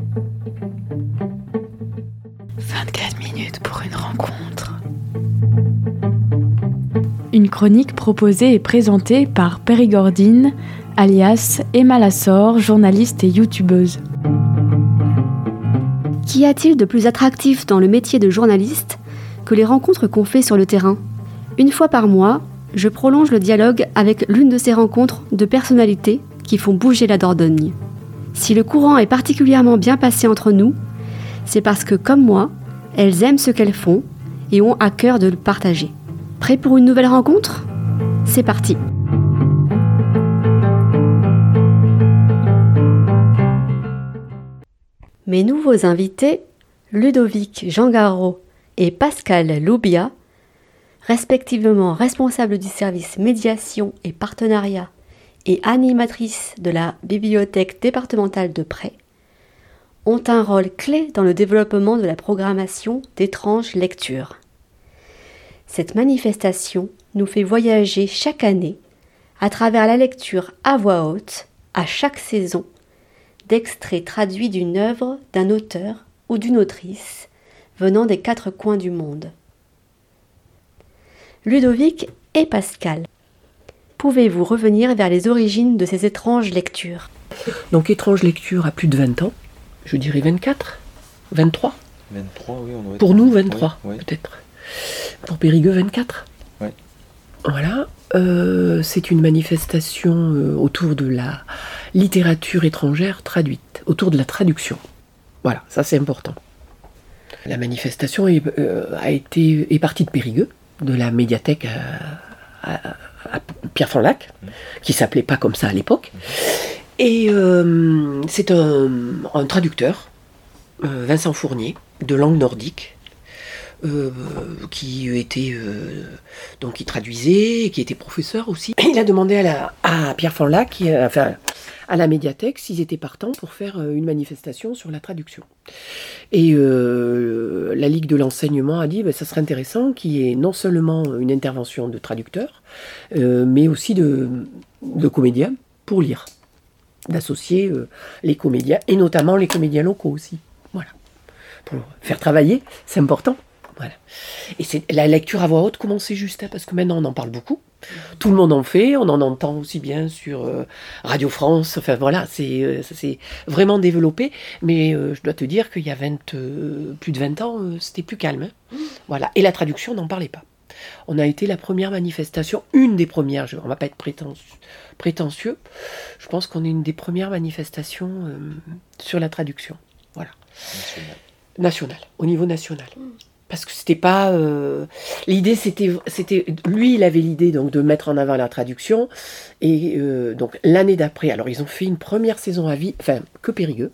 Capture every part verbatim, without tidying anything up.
vingt-quatre minutes pour une rencontre. Une chronique proposée et présentée par Périgordine, alias Emma Lassor, journaliste et youtubeuse. Qu'y a-t-il de plus attractif dans le métier de journaliste que les rencontres qu'on fait sur le terrain ? Une fois par mois, je prolonge le dialogue avec l'une de ces rencontres de personnalités qui font bouger la Dordogne. Si le courant est particulièrement bien passé entre nous, c'est parce que, comme moi, elles aiment ce qu'elles font et ont à cœur de le partager. Prêt pour une nouvelle rencontre ? C'est parti ! Mes nouveaux invités, Ludovic Jangaro et Pascal Loubia, respectivement responsables du service médiation et partenariat et animatrice de la bibliothèque départementale de Presles, ont un rôle clé dans le développement de la programmation d'étranges lectures. Cette manifestation nous fait voyager chaque année à travers la lecture à voix haute, à chaque saison, d'extraits traduits d'une œuvre d'un auteur ou d'une autrice venant des quatre coins du monde. Ludovic et Pascal, pouvez-vous revenir vers les origines de ces étranges lectures ? Donc étranges lectures à plus de vingt ans, je dirais vingt-quatre, vingt-trois. vingt-trois, oui, on doit être... Pour nous, vingt-trois, ouais, ouais. peut-être. Pour Périgueux, vingt-quatre. Ouais. Voilà. Euh, c'est une manifestation euh, autour de la littérature étrangère traduite, autour de la traduction. Voilà, ça c'est important. La manifestation est, euh, a été, est partie de Périgueux, de la médiathèque à, à, à Pierrefonds-Lac, mmh. qui s'appelait pas comme ça à l'époque. Mmh. Et euh, c'est un, un traducteur, euh, Vincent Fournier, de langue nordique, Euh, qui était euh, donc qui traduisait, qui était professeur aussi. Il a demandé à, la, à Pierrefonds-Lac, enfin à la médiathèque, s'ils étaient partants pour faire une manifestation sur la traduction. Et euh, la Ligue de l'enseignement a dit ben, ça serait intéressant qu'il y ait non seulement une intervention de traducteurs, euh, mais aussi de, de comédiens pour lire, d'associer euh, les comédiens, et notamment les comédiens locaux aussi. Voilà. Pour faire travailler, c'est important. Voilà. Et c'est la lecture à voix haute commençait juste, hein, parce que maintenant on en parle beaucoup. Tout le monde en fait, on en entend aussi bien sur euh, Radio France. Enfin voilà, c'est, euh, ça s'est vraiment développé. Mais euh, je dois te dire qu'il y a vingt, euh, plus de vingt ans, euh, c'était plus calme. Hein. Voilà. Et la traduction, on n'en parlait pas. On a été la première manifestation, une des premières, je, on ne va pas être prétentieux, prétentieux. Je pense qu'on est une des premières manifestations euh, sur la traduction. Voilà. National. National, au niveau national. Parce que c'était pas... Euh, l'idée, c'était, c'était... Lui, il avait l'idée donc, de mettre en avant la traduction. Et euh, donc, l'année d'après... Alors, ils ont fait une première saison à vie... Enfin, que Périgueux.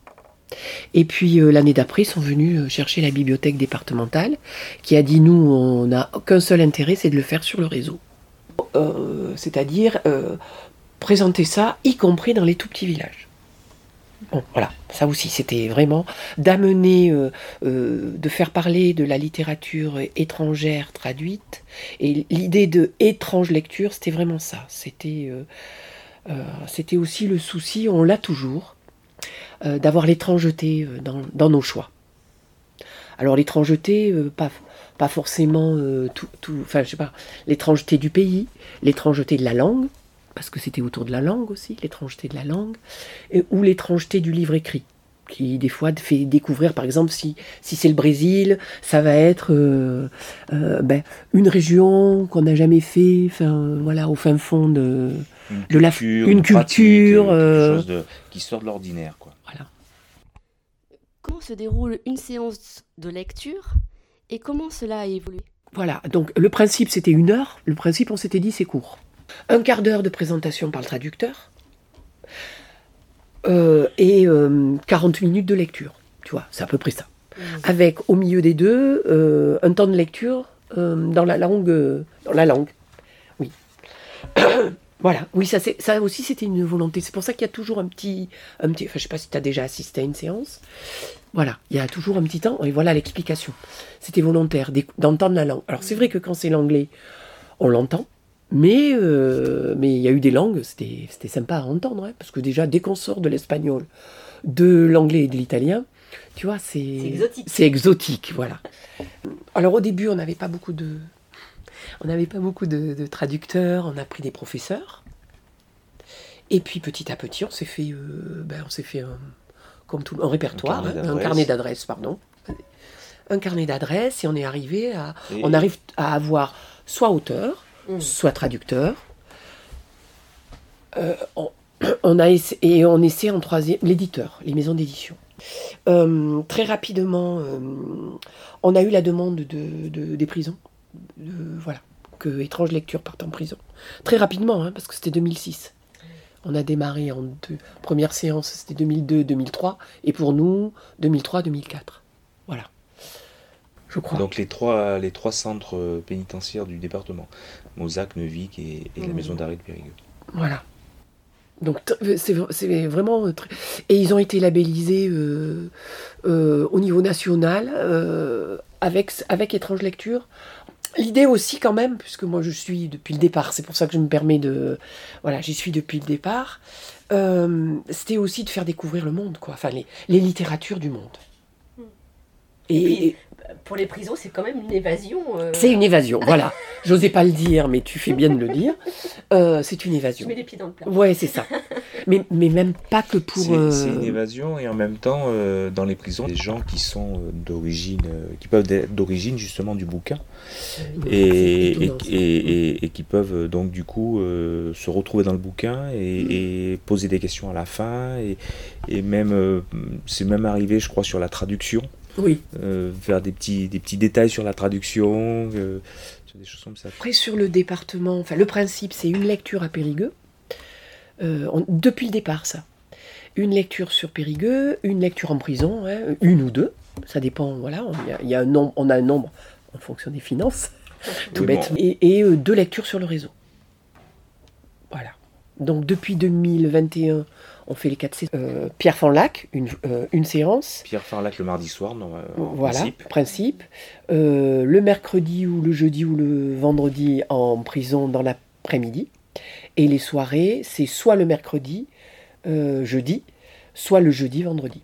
Et puis, euh, l'année d'après, ils sont venus chercher la bibliothèque départementale, qui a dit, nous, on n'a qu'un seul intérêt, c'est de le faire sur le réseau. Euh, c'est-à-dire, euh, présenter ça, y compris dans les tout petits villages. Bon, voilà, ça aussi, c'était vraiment d'amener, euh, euh, de faire parler de la littérature étrangère traduite. Et l'idée de étrange lecture, c'était vraiment ça. C'était, euh, euh, c'était aussi le souci, on l'a toujours, euh, d'avoir l'étrangeté dans, dans nos choix. Alors l'étrangeté, euh, pas, pas forcément euh, tout, tout, enfin je sais pas, l'étrangeté du pays, l'étrangeté de la langue, parce que c'était autour de la langue aussi, l'étrangeté de la langue, et, ou l'étrangeté du livre écrit, qui des fois fait découvrir, par exemple, si, si c'est le Brésil, ça va être euh, euh, ben, une région qu'on n'a jamais fait, enfin, voilà, au fin fond de, une de la culture, une une culture, pratique, euh, quelque chose de, qui sort de l'ordinaire, quoi. Voilà. Comment se déroule une séance de lecture et comment cela a évolué ? Voilà, donc le principe c'était une heure, le principe on s'était dit c'est court. Un quart d'heure de présentation par le traducteur euh, et euh, quarante minutes de lecture, tu vois, c'est à peu près ça. Mmh. Avec au milieu des deux euh, un temps de lecture euh, dans la langue, euh, dans la langue, oui. Voilà, oui, ça, c'est, ça aussi c'était une volonté. C'est pour ça qu'il y a toujours un petit, un petit, enfin je sais pas si tu as déjà assisté à une séance. Voilà, il y a toujours un petit temps et voilà l'explication. C'était volontaire d'entendre la langue. Alors c'est vrai que quand c'est l'anglais, on l'entend. Mais euh, mais il y a eu des langues, c'était, c'était sympa à entendre, hein, parce que déjà, dès qu'on sort de l'espagnol, de l'anglais et de l'italien, tu vois, c'est... C'est exotique. C'est exotique, voilà. Alors au début, on n'avait pas beaucoup de... On n'avait pas beaucoup de, de traducteurs, on a pris des professeurs. Et puis petit à petit, on s'est fait, euh, ben, on s'est fait un, comme tout, un répertoire, Un carnet hein, un carnet d'adresses, pardon. Un carnet d'adresses, et on est arrivé à... Et- On arrive à avoir soit auteur, Mm. soit traducteur. Euh, on, on a essa- et on essaie en troisième, l'éditeur, les maisons d'édition. Euh, très rapidement, euh, on a eu la demande de, de- des prisons, de- voilà, que Étrange Lecture parte en prison. Très rapidement, hein, parce que c'était deux mille six. On a démarré en deux premières séances, c'était deux mille deux deux mille trois, et pour nous, deux mille trois deux mille quatre. Voilà. Je crois. Donc les trois, les trois centres euh, pénitentiaires du département, Mozac, Neuvic et, et la Mhm. maison d'arrêt de Périgueux. Voilà. Donc t- c'est, c'est vraiment... très- Et ils ont été labellisés euh, euh, au niveau national euh, avec, avec Étrange Lecture. L'idée aussi quand même, puisque moi je suis depuis le départ, c'est pour ça que je me permets de... Voilà, j'y suis depuis le départ. euh, c'était aussi de faire découvrir le monde, quoi. Enfin, les, les littératures du monde. Et, Et puis, et Pour les prisons, c'est quand même une évasion. euh, c'est une évasion, voilà. J'osais pas le dire, mais tu fais bien de le dire. Euh, c'est une Tu évasion. mets les pieds dans le plat. Ouais, c'est ça. Mais, mais même pas que pour... C'est euh, c'est une évasion et en même temps, euh, dans les prisons, des gens qui sont euh, d'origine, euh, qui peuvent être d'origine justement du bouquin c'est et, et, étonnant, ça. et, et- et qui peuvent euh, donc du coup euh, se retrouver dans le bouquin et, et poser des questions à la fin et, et même, euh, c'est même arrivé je crois sur la traduction, Oui. euh, faire des petits, des petits détails sur la traduction, euh, sur des choses comme ça. Après, sur le département, enfin, le principe, c'est une lecture à Périgueux. Euh, on- depuis le départ, ça. Une lecture sur Périgueux, une lecture en prison, hein, une ou deux. Ça dépend, voilà. On, il y a, il y a un nombre, on a un nombre en fonction des finances, tout Oui, bête. bon. Et, et, euh, deux lectures sur le réseau. Voilà. Donc, depuis deux mille vingt et un, on fait les quatre saisons. Euh, Pierre Fanlac, une, euh, une séance. Pierre Farlac le mardi soir, non, euh, en Voilà, principe. principe. Euh, le mercredi ou le jeudi ou le vendredi en prison dans l'après-midi. Et les soirées, c'est soit le mercredi, euh, jeudi, soit le jeudi, vendredi.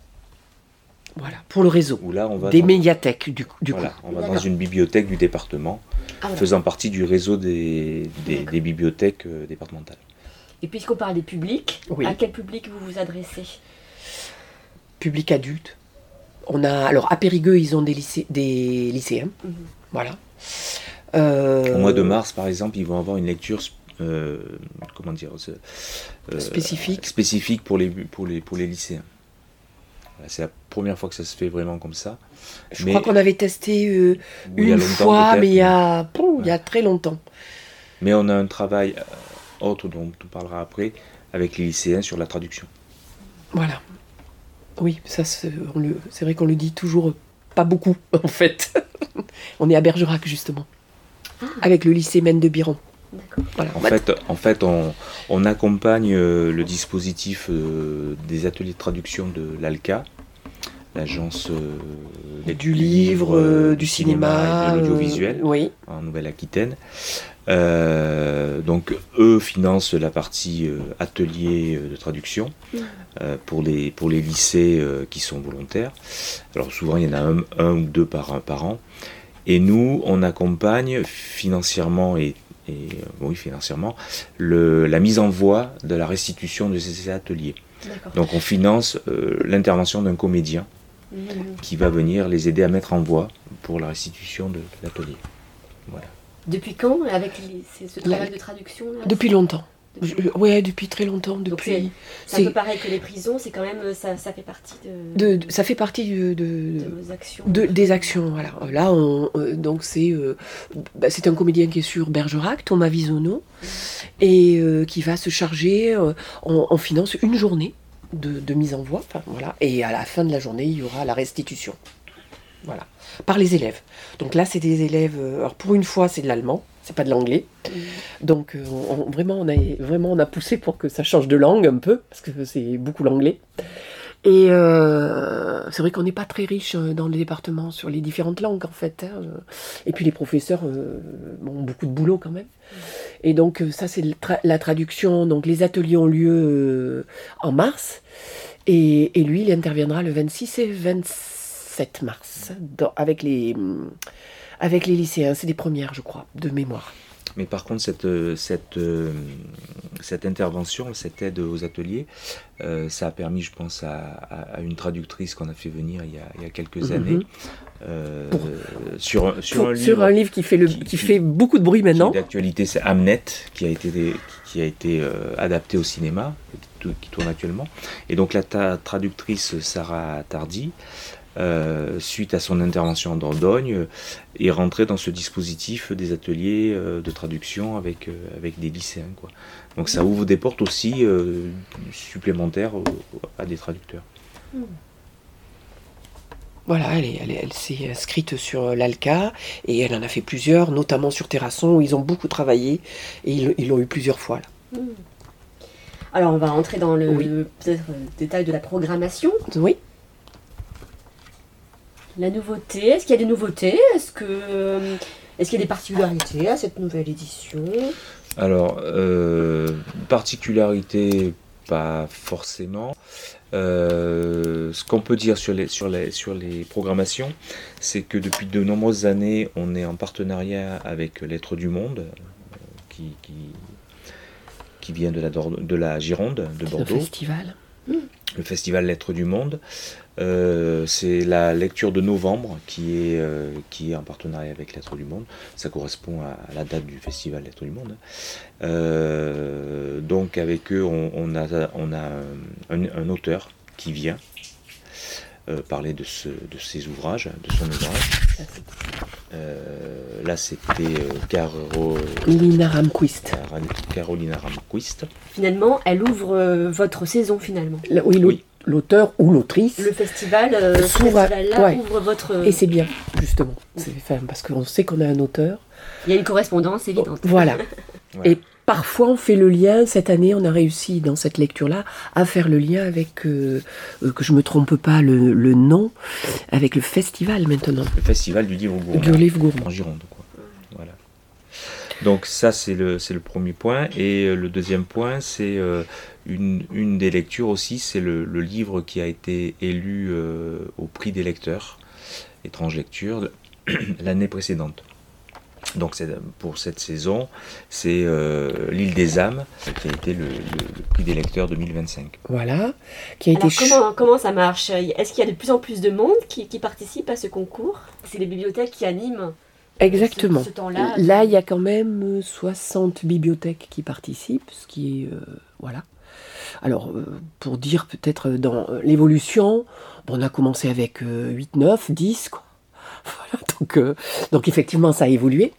Voilà, pour le réseau. Où là on va Des dans, médiathèques, du, du voilà, coup. on va dans D'accord. une bibliothèque du département, Ah, voilà. faisant partie du réseau des, des, D'accord. des bibliothèques euh, départementales. Et puisqu'on parle des publics, Oui. à quel public vous vous adressez? Public adulte. On a, alors, à Périgueux, ils ont des, lycée, des lycéens. Mhm. Voilà. Euh, Au mois de mars, par exemple, ils vont avoir une lecture euh, comment dire, euh, Spécifique. spécifique pour les, pour les, pour les lycéens. Voilà, c'est la première fois que ça se fait vraiment comme ça. Je mais- crois qu'on avait testé euh, Ou il y a une longtemps, fois, peut-être, mais il y a, pouf, il y a Ouais. très longtemps. Mais on a un travail euh, autre dont on parlera après avec les lycéens sur la traduction. Voilà. Oui, ça, c'est, on le, c'est vrai qu'on le dit toujours pas beaucoup, en fait. On est à Bergerac, justement, avec le lycée Maine de Biron. D'accord. Voilà. En fait, en fait on, on accompagne euh, le dispositif euh, des ateliers de traduction de l'ALCA, l'agence euh, du livre, euh, du cinéma, et de l'audiovisuel euh, oui. en Nouvelle-Aquitaine. Euh, donc eux financent la partie euh, atelier euh, de traduction euh, pour, les, pour les lycées euh, qui sont volontaires. Alors souvent il y en a un, un ou deux par, par an. Et nous, on accompagne financièrement et, et euh, oui financièrement le, la mise en voie de la restitution de ces ateliers. D'accord. Donc on finance euh, l'intervention d'un comédien Mhm. qui va venir les aider à mettre en voie pour la restitution de, de l'atelier. Voilà. Depuis quand, avec les- c'est ce La- travail de traduction là, Depuis longtemps. Depuis- Je- ouais, depuis très longtemps. Donc Depuis. C'est un c'est- peu pareil que les prisons, c'est quand même, ça, ça fait partie de, de, de- ça fait partie du- de, de vos actions. de- des actions. Voilà. Là, on, euh, donc c'est, euh, bah, c'est un comédien qui est sur Bergerac, Thomas Visono, et euh, qui va se charger. Euh, on, on finance une journée de, de mise en voie. Enfin, voilà. Et à la fin de la journée, il y aura la restitution. Voilà. Par les élèves. Donc là, c'est des élèves. euh, alors pour une fois, c'est de l'allemand. C'est pas de l'anglais. Mhm. Donc euh, on- vraiment, on a, vraiment, on a poussé pour que ça change de langue un peu, parce que c'est beaucoup l'anglais. Et euh, c'est vrai qu'on n'est pas très riche euh, dans le département sur les différentes langues, en fait. Hein. Et puis les professeurs euh, ont beaucoup de boulot quand même. Et donc euh, ça, c'est le tra- la traduction. Donc les ateliers ont lieu euh, en mars. Et, et lui, il interviendra le vingt-six et vingt-sept mars dans, avec, les, avec les lycéens. C'est des premières, je crois, de mémoire. Mais par contre, cette, cette, cette intervention, cette aide aux ateliers, euh, ça a permis, je pense, à, à une traductrice qu'on a fait venir il y a, il y a quelques années, euh, Pour, sur, sur, pour, un livre, sur un livre qui fait, le, qui, qui fait beaucoup de bruit maintenant. D'actualité, c'est Hamnet, qui a été, des, qui a été euh, adapté au cinéma, qui, qui tourne actuellement. Et donc la ta, traductrice Sarah Tardy, Euh, suite à son intervention en Dordogne, euh, est rentrée dans ce dispositif des ateliers euh, de traduction avec, euh, avec des lycéens, quoi. Donc ça ouvre des portes aussi euh, supplémentaires euh, à des traducteurs. Voilà, elle, est, elle, est, elle s'est inscrite sur l'A L C A et elle en a fait plusieurs, notamment sur Terrasson, où ils ont beaucoup travaillé et ils, ils l'ont eu plusieurs fois. Là. Alors on va entrer dans le, oui. le peut-être, le détail de la programmation. Oui. La nouveauté, est-ce qu'il y a des nouveautés ? Est-ce que, euh, est-ce qu'il y a des particularités à cette nouvelle édition ? Alors, euh, particularité, pas forcément. Euh, ce qu'on peut dire sur les, sur les, sur les programmations, c'est que depuis de nombreuses années, on est en partenariat avec Lettres du Monde, qui, qui, qui vient de la, de la Gironde, de Bordeaux. Le festival. Le festival Lettres du Monde. Euh, c'est la lecture de novembre qui est, euh, qui est en partenariat avec Lettres du Monde. Ça correspond à, à la date du festival Lettres du Monde. Euh, donc avec eux, on, on a, on a un, un auteur qui vient euh, parler de, ce, de ses ouvrages, de son ouvrage. Euh, là, c'était euh, Carolina Ramquist. Carolina Ramquist. Finalement, elle ouvre euh, votre saison finalement. Là, oui, oui. L'auteur ou l'autrice. Le festival, euh, ce festival-là ouais. ouvre votre... Et c'est bien, justement. C'est, enfin, parce qu'on sait qu'on a un auteur. Il y a une correspondance évidente. Voilà. Ouais. Et parfois, on fait le lien. Cette année, on a réussi, dans cette lecture-là, à faire le lien avec, euh, euh, que je ne me trompe pas le, le nom, avec le festival maintenant. Le festival du livre gourmand. Du livre gourmand. En Gironde, quoi. Voilà. Donc ça, c'est le, c'est le premier point. Et le deuxième point, c'est... Euh, Une, une des lectures aussi, c'est le, le livre qui a été élu euh, au prix des lecteurs, Étrange lecture, l'année précédente. Donc c'est, pour cette saison, c'est euh, L'île des âmes, qui a été le, le, le prix des lecteurs deux mille vingt-cinq. Voilà. Qui a Alors, été comment, comment ça marche ? Est-ce qu'il y a de plus en plus de monde qui, qui participe à ce concours ? C'est les bibliothèques qui animent Exactement. Ce, ce temps-là. Là, il y a quand même soixante bibliothèques qui participent, ce qui est... Euh, voilà. Alors, euh, pour dire peut-être dans euh, l'évolution, bon, on a commencé avec euh, huit, neuf, dix, quoi. Voilà, donc, euh, donc effectivement, ça a évolué.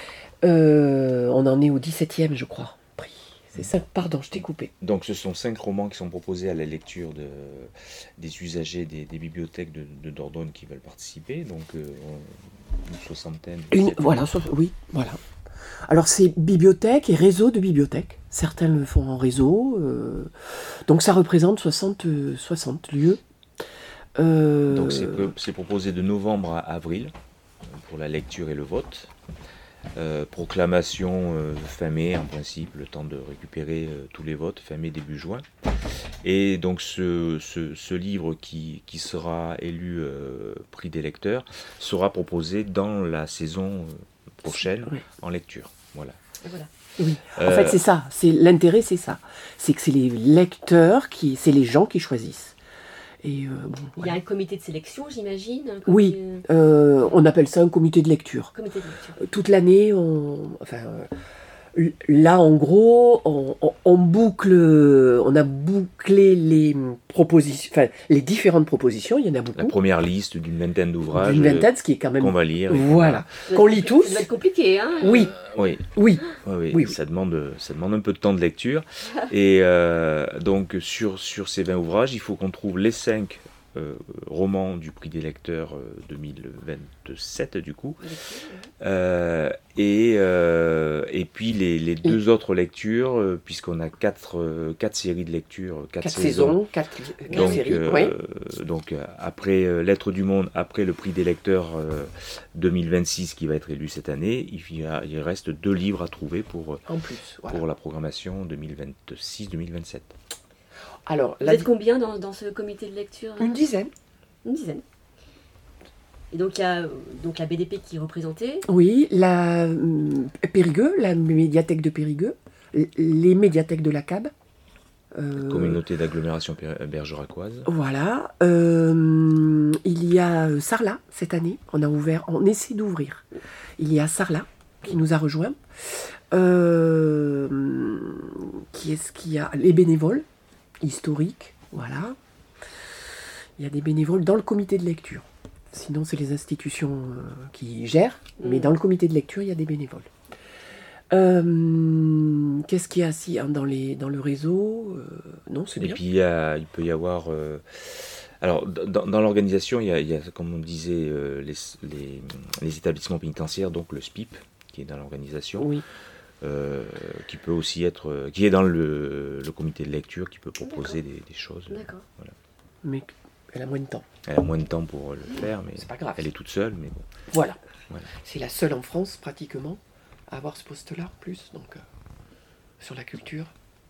Euh, on en est au dix-septième, je crois. C'est ça, pardon, je t'ai coupé. Donc ce sont cinq romans qui sont proposés à la lecture de, des usagers des, des bibliothèques de, de Dordogne qui veulent participer, donc euh, une soixantaine. Une, voilà, so, oui, voilà. Alors c'est bibliothèque et réseau de bibliothèques. Certains le font en réseau. Euh, donc ça représente soixante, soixante lieux. Euh, donc c'est, c'est proposé de novembre à avril pour la lecture et le vote. Euh, proclamation euh, fin mai en principe, le temps de récupérer euh, tous les votes, fin mai, début juin. Et donc ce, ce, ce livre qui, qui sera élu euh, prix des lecteurs sera proposé dans la saison euh, prochaine oui. en lecture. Voilà. voilà. Oui. En euh, fait c'est ça, c'est, l'intérêt c'est ça, c'est que c'est les lecteurs, qui, c'est les gens qui choisissent. Et euh, bon, il voilà. y a un comité de sélection, j'imagine. Oui, euh, on appelle ça un comité de lecture. Comité de lecture. Toute l'année, on, enfin, euh, là en gros, on, on, on boucle, on a bouclé les propositions, enfin les différentes propositions. Il y en a beaucoup. La première liste d'une vingtaine d'ouvrages. D'une vingtaine, ce qui est quand même qu'on va lire. Voilà, qu'on lit tous. Ça va être compliqué, hein. Oui. Euh, oui. Oui. Oui, oui. oui, ça, oui. Demande, ça demande un peu de temps de lecture. Et euh, donc, sur, sur ces vingt ouvrages, il faut qu'on trouve les cinq euh, romans du prix des lecteurs euh, deux mille vingt-sept, du coup. Euh, et, euh, et puis, les, les deux autres lectures, euh, puisqu'on a quatre, euh, quatre séries de lecture, quatre, quatre saisons. saisons, quatre, quatre donc, séries. Euh, oui. Donc, après euh, Lettres du Monde, après le prix des lecteurs euh, deux mille vingt-six qui va être élu cette année, il, y a, il reste deux livres à trouver pour, en plus, voilà. pour la programmation deux mille vingt-six deux mille vingt-sept. Alors, Vous la êtes di- combien dans, dans ce comité de lecture? une dizaine. Une dizaine. Et donc il y a euh, donc la B D P qui est représentée. Oui, la hum, Périgueux, la médiathèque de Périgueux, l- les médiathèques de la C A B. euh, Communauté d'agglomération per- bergeracoise. Voilà. Euh, il y a euh, Sarlat, cette année. On a ouvert, on essaie d'ouvrir. Il y a Sarlat qui nous a rejoints. Euh, qui est-ce qu'il y a? Les bénévoles historiques, voilà. Il y a des bénévoles dans le comité de lecture. Sinon, c'est les institutions euh, qui gèrent, mais Mm. dans le comité de lecture, il y a des bénévoles. Euh, qu'est-ce qu'il y a si, hein, dans, les, dans le réseau? Euh, Non, c'est Et bien. puis il, y a- il peut y avoir. euh, alors, dans, dans l'organisation, il y, a, il y a, comme on disait, euh, les, les, les établissements pénitentiaires, donc le S P I P, qui est dans l'organisation, Oui. euh, qui peut aussi être. euh, qui est dans le, le comité de lecture, qui peut proposer des, des choses. D'accord. Mais elle a moins de temps. Elle a moins de temps pour le faire, mais C'est pas grave. elle est toute seule. Mais bon. Voilà. Voilà. C'est la seule en France, pratiquement, à avoir ce poste-là, en plus, donc, euh, sur la culture.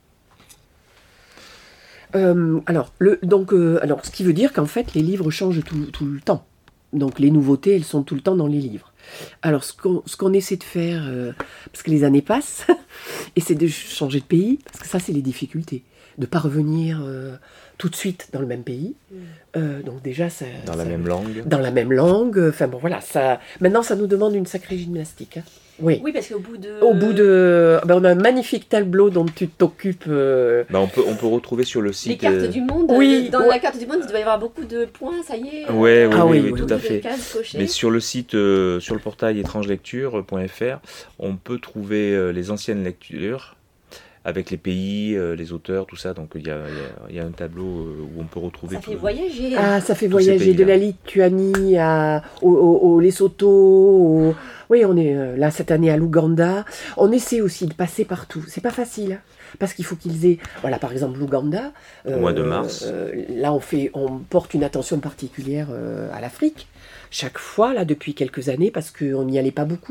Euh, alors, le, donc, euh, alors, ce qui veut dire qu'en fait, les livres changent tout, tout le temps. Donc, les nouveautés, elles sont tout le temps dans les livres. Alors, ce qu'on, ce qu'on essaie de faire, euh, parce que les années passent, et c'est de changer de pays, parce que ça, c'est les difficultés. De ne pas revenir euh, tout de suite dans le même pays. Euh, donc, déjà, ça... Dans la ça- même langue. dans la même langue. Enfin bon, voilà. Ça... Maintenant, ça nous demande une sacrée gymnastique. hein. Oui. Oui, parce qu'au bout de. Au bout de... ben, on a un magnifique tableau dont tu t'occupes. euh, Bah, on, peut, on peut retrouver sur le site. Les cartes euh, du monde. Oui, euh, Dans ouais. la carte du monde, il doit y avoir beaucoup de points, ça y est. Ouais, ouais, Ah oui, oui, oui, oui, tout beaucoup à de fait. cases cochées. Mais sur le site, euh, sur le portail étrange lecture point f r, on peut trouver euh, les anciennes lectures avec les pays, euh, les auteurs, tout ça. Donc il y a, il y a- il y a un tableau euh, où on peut retrouver Ça tout. fait voyager. Ah, ça fait Tous ces voyager de pays-là. la Lituanie à, au, au- au Lesotho. au- Oui, on est euh, là cette année à l'Ouganda. On essaie aussi de passer partout. C'est pas facile, hein, parce qu'il faut qu'ils aient. Voilà, par exemple, l'Ouganda. Au mois de mars. euh, là, on fait, on porte une attention particulière euh, à l'Afrique. Chaque fois, là, depuis quelques années, parce qu'on n'y allait pas beaucoup.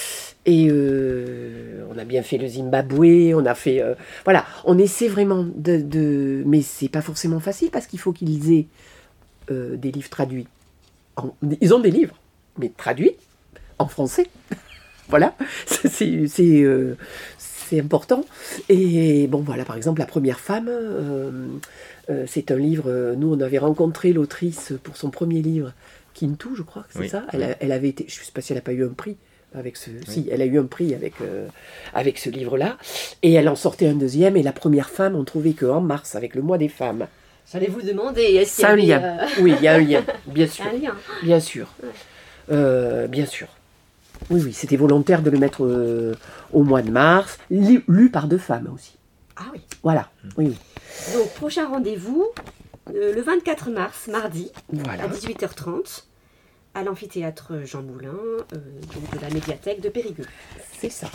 Et euh, on a bien fait le Zimbabwe, on a fait... euh, voilà, on essaie vraiment de... de mais c'est pas forcément facile, parce qu'il faut qu'ils aient euh, des livres traduits. En- ils ont des livres, mais traduits en français. Voilà, c'est, c'est, c'est, euh, c'est important. Et bon, voilà, par exemple, La première femme, euh, euh, c'est un livre... euh, nous, on avait rencontré l'autrice pour son premier livre, Kintu, je crois que c'est Oui, ça. Elle, oui. a- elle avait été... Je ne sais pas si elle n'a pas eu un prix. Avec ce, Si, elle a eu un prix avec, euh, avec ce livre-là. Et elle en sortait un deuxième. Et La première femme, on trouvait qu'en mars, avec le mois des femmes. J'allais vous demander, est-ce C'est un qu'il y lien. avait, euh, Oui, il y a un lien, bien sûr. un lien. Bien sûr. Euh, bien sûr. Oui, oui, c'était volontaire de le mettre euh, au mois de mars. Lu, lu par deux femmes aussi. Ah oui. Voilà. Oui, oui. Donc, prochain rendez-vous, euh, le vingt-quatre mars, mardi, Voilà. à dix-huit heures trente, à l'amphithéâtre Jean Moulin, euh, donc de la médiathèque de Périgueux. C'est ça.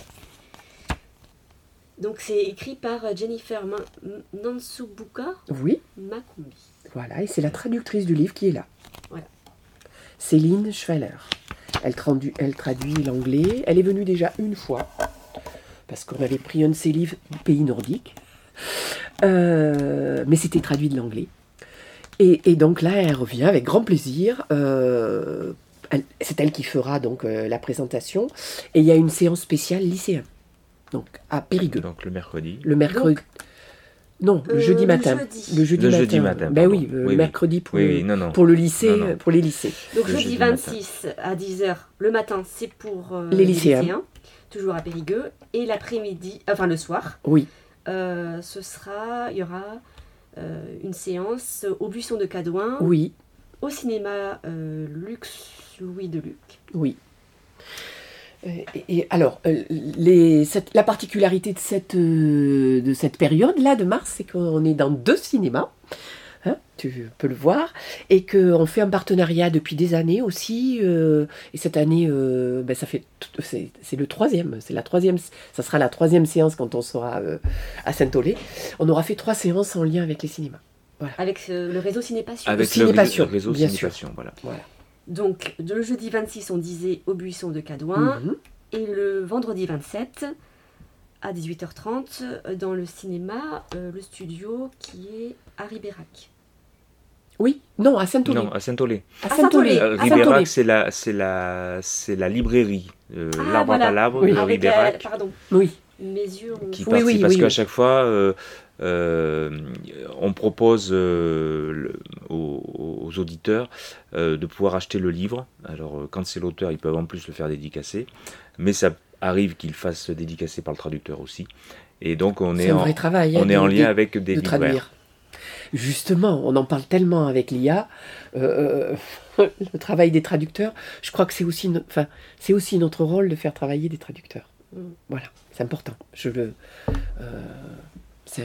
Donc, c'est écrit par euh, Jennifer Ma- M- Nansubuka Oui, Makumbi. voilà. Et c'est la traductrice du livre qui est là. Voilà. Céline Schweller. Elle traduit, elle traduit l'anglais. Elle est venue déjà une fois, parce qu'on avait pris un de ses livres du pays nordique. Euh, mais c'était traduit de l'anglais. Et, et donc là, elle revient avec grand plaisir. Euh, elle- c'est elle qui fera donc euh, la présentation. Et il y a une séance spéciale lycéen, donc à Périgueux, Donc le mercredi. le mercredi. Non, le Euh, jeudi le matin. jeudi. Le jeudi Le matin. jeudi matin, Ben pardon. oui, le Oui, oui. mercredi pour, Oui, le, oui, non, non. pour le lycée, Non, non. pour les lycées. Donc, Le jeudi jeudi matin. vingt-six à dix heures, le matin, c'est pour euh, Les lycéens. toujours à Périgueux. Et l'après-midi, enfin le soir, Oui, euh, ce sera, il y aura euh, une séance au Buisson de Cadouin, oui, au cinéma euh, Lux Louis de Luc. oui. Euh, Et, et alors, euh, les, cette- la particularité de cette, euh, de cette période-là, de mars, c'est qu'on est dans deux cinémas, hein, tu peux le voir, et qu'on fait un partenariat depuis des années aussi. euh, et cette année, euh, ben, ça fait, tout- c'est, c'est le troisième, c'est la troisième, ça sera la troisième séance quand on sera euh, à Saint-Olé. On aura fait trois séances en lien avec les cinémas. Avec euh, le réseau Cinépassion. Avec Ciné le Passion, réseau, réseau bien Ciné sûr. Passion, voilà. Voilà. Donc, de- le jeudi vingt-six, on disait au Buisson de Cadouin. Mhm. Et le vendredi vingt-sept, à dix-huit heures trente, euh, dans le cinéma, euh, le studio qui est à Ribérac. Oui, non, à Saint-Olé. Non, à Saint-Olé. À À Saint-Olé. Saint-Olé. Euh, À Ribérac, Saint-Olé. c'est la, c'est la, c'est la librairie. Euh, Ah, l'arbre voilà. à palabre Oui. de Avec, euh, Ribérac. pardon, Oui. mes yeux ont... Qui Oui, participe oui, parce oui, qu'à oui. chaque fois, euh, euh, on propose euh, le- aux, aux auditeurs euh, de pouvoir acheter le livre. Alors, euh, quand c'est l'auteur, ils peuvent en plus le faire dédicacer, mais ça arrive qu'il fasse dédicacer par le traducteur aussi. Et donc, on C'est est, un en, vrai travail. on hein, est de- en lien de- avec des de libraires. traduire. Justement, on en parle tellement avec l'I A. euh, euh, le travail des traducteurs, je crois que c'est aussi, no- enfin, c'est aussi notre rôle de faire travailler des traducteurs. Mm. Voilà, c'est important. Je le, euh, c'est, euh,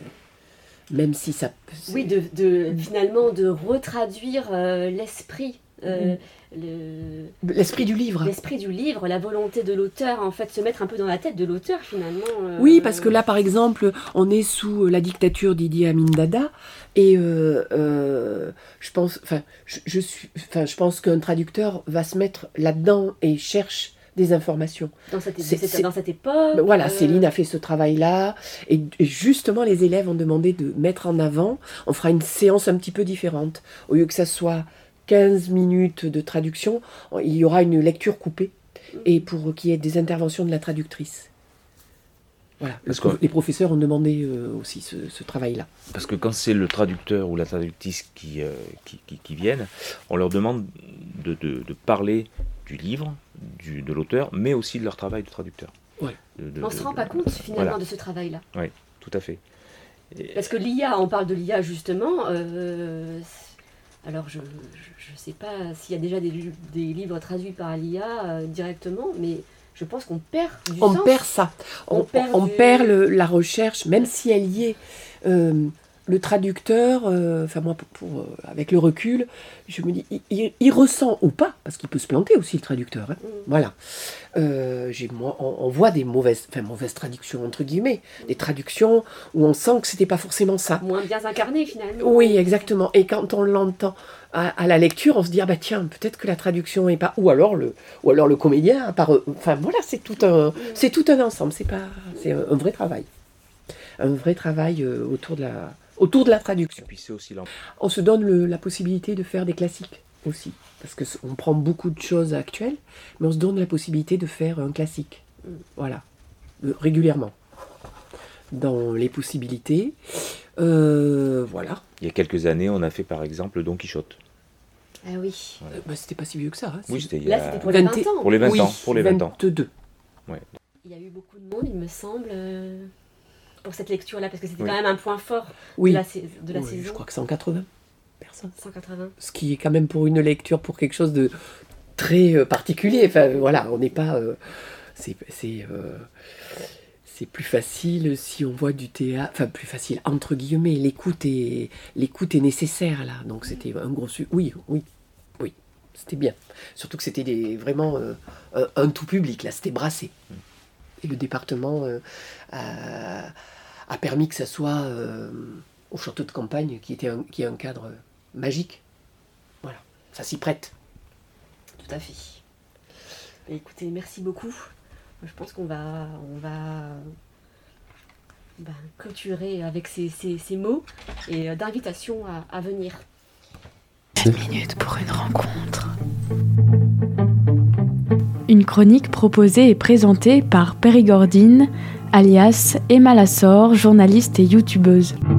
même si ça, c'est- Oui, de, de, finalement, de retraduire euh, l'esprit, euh, le- l'esprit du livre. l'esprit du livre, la volonté de l'auteur, en fait, se mettre un peu dans la tête de l'auteur, finalement. euh, Oui, parce que là, par exemple, on est sous la dictature d'Idi Amin Dada, et euh, euh, je pense, enfin, je, je suis, enfin, je pense qu'un traducteur va se mettre là-dedans et cherche des informations. Dans cette, c'est- cette- c'est- dans cette époque. Ben voilà, euh, Céline a fait ce travail-là, et, et justement, les élèves ont demandé de mettre en avant. On fera une séance un petit peu différente. Au lieu que ça soit quinze minutes de traduction, il y aura une lecture coupée, et pour qu'il y ait des interventions de la traductrice. Voilà, Parce Le prof- que- les professeurs ont demandé euh, aussi ce, ce travail-là. Parce que quand c'est le traducteur ou la traductrice qui, euh, qui, qui- qui viennent, on leur demande de, de- de parler du livre, du, de l'auteur, mais aussi de leur travail de traducteur. Ouais. De- de- On ne se de- rend pas de- compte, finalement, Voilà. de ce travail-là. Oui, tout à fait. Et- Parce que l'I A, on parle de l'I A, justement. euh, alors, je ne sais pas s'il y a déjà des, lu- des livres traduits par l'I A euh, directement, mais je pense qu'on perd du On sens. perd ça. On, On perd on du- perd le- la recherche, même si elle y est. Euh, le traducteur, euh, enfin moi, pour, pour, euh, avec le recul, je me dis, il, il- il ressent ou pas, parce qu'il peut se planter aussi le traducteur. hein. Mm. Voilà. Euh, j'ai, moi, on, on voit des mauvaises, enfin mauvaises traductions entre guillemets, des traductions où on sent que c'était pas forcément ça. Moins bien incarné, finalement. Oui, exactement. Et quand on l'entend à, à la lecture, on se dit ah bah tiens, peut-être que la traduction est pas, ou alors le, ou alors le comédien, par, enfin voilà, c'est tout un, c'est tout un ensemble. C'est pas, c'est un, un vrai travail, un vrai travail euh, autour de la, autour de la Et traduction. puis c'est aussi l'em- On se donne le- la possibilité de faire des classiques aussi, parce que c- on prend beaucoup de choses actuelles, mais on se donne la possibilité de faire un classique, Mm. voilà, euh, régulièrement, dans les possibilités. Euh, voilà. Il y a quelques années, on a fait par exemple Don Quichotte. Ah oui. Euh, bah, c'était pas si vieux que ça. hein. Oui, C'est- c'était il y Là, a- c'était pour les vingt- vingt ans. pour les vingt Oui, ans. Pour les vingt ans. vingt-deux. Il y a eu beaucoup de monde, il me semble, euh, pour cette lecture-là, parce que c'était Oui. quand même un point fort Oui, de la, sais- de la Oui, saison. je crois que cent quatre-vingts personnes. cent quatre-vingts. Ce qui est quand même pour une lecture, pour quelque chose de très euh, particulier. Enfin, voilà, on n'est pas... euh, c'est... c'est euh, c'est plus facile si on voit du théâtre, enfin plus facile entre guillemets. L'écoute est, l'écoute est nécessaire là, donc c'était un gros su- Oui, oui, oui, c'était bien. Surtout que c'était des, vraiment euh, un, un tout public là, c'était brassé. Et le département euh, a, a permis que ça soit euh, au château de campagne, qui était un, qui est un cadre magique. Voilà, ça s'y prête. Tout à fait. Et écoutez, merci beaucoup. Je pense qu'on va, on va ben, clôturer avec ces, ces- ces mots et euh, d'invitation à, à venir. Une minute pour une rencontre. Une chronique proposée et présentée par Périgordine, alias Emma Lassor, journaliste et youtubeuse.